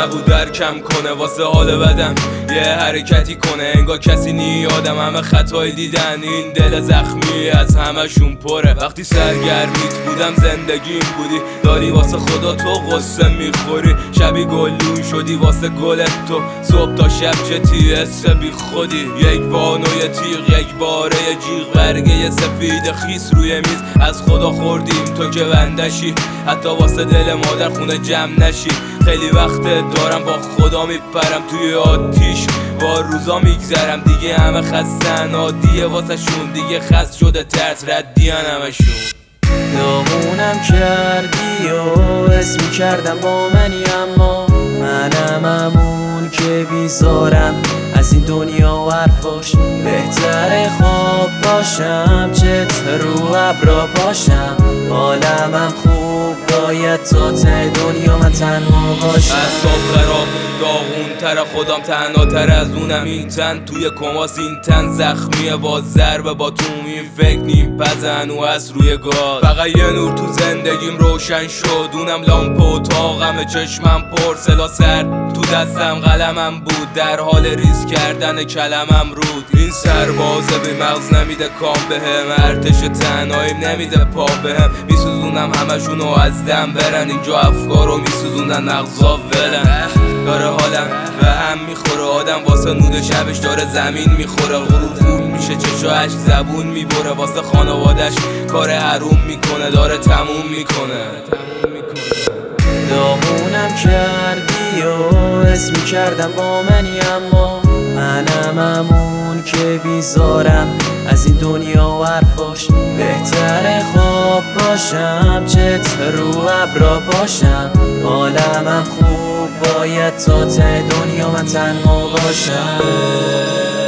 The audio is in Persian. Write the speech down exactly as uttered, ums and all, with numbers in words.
نبود درکم کنه واسه حال بدم یه حرکتی کنه انگار کسی نی آدم همه خطایی دیدن این دل زخمی از همشون پره وقتی سرگرمیت بودم زندگیم بودی داری واسه خدا تو غصه میخوری شبی گلون شدی واسه گلت تو صبح تا شب چه تیسه بی خودی یک بانوی تیغ یک باره جیغ برگه سفید خیس روی میز از خدا خوردیم تو که بندشی حتی واسه دل مادر خونه جمع نشی خیلی وقت دارم با خدا میپرم توی آتیش با روزا میگذرم دیگه همه خستن عادیه واسه شون دیگه خست شده ترس ردیان همشون داغونم کردی و حس میکردم با منی اما منم همون که بیزارم از این دنیا و حرفاش بهتره خواب باشم چت رو ابرا باشم حالمم خوب باید تا ته دنیا من تنها باشم اعصاب خراب داغون تر خودم تنها تر از اونم این تن توی کماس این تن زخمیه با ضربه با توم این فکر نیم پزن و از روی گاز فقط یه نور تو زندگیم روشن شد اونم لامپ اتاقم چشمم پر سلا سرد تو دستم قلمم بود در حال ریز کردن کلمم رود این سربازه بی مغز نمیده کام بهم ارتش تنهاییم نمیده پا بهم میسوزونم همشونو از دم برن اینجا افکارو میسوزونن مغزا ولن داره حالم به هم میخوره آدم واسه نود شبش داره زمین میخوره غرور فول میشه چشاش زبون میبره واسه خانوادش کار حروم میکنه داره تموم میکنه داغونم کردی و حس میکردم با منی اما منم همون که بیزارم از این دنیا و حرفاش بهتره خواب باشم چت رو ابرا باشم حالمم خوب باید تا ته دنیا من تنها باشم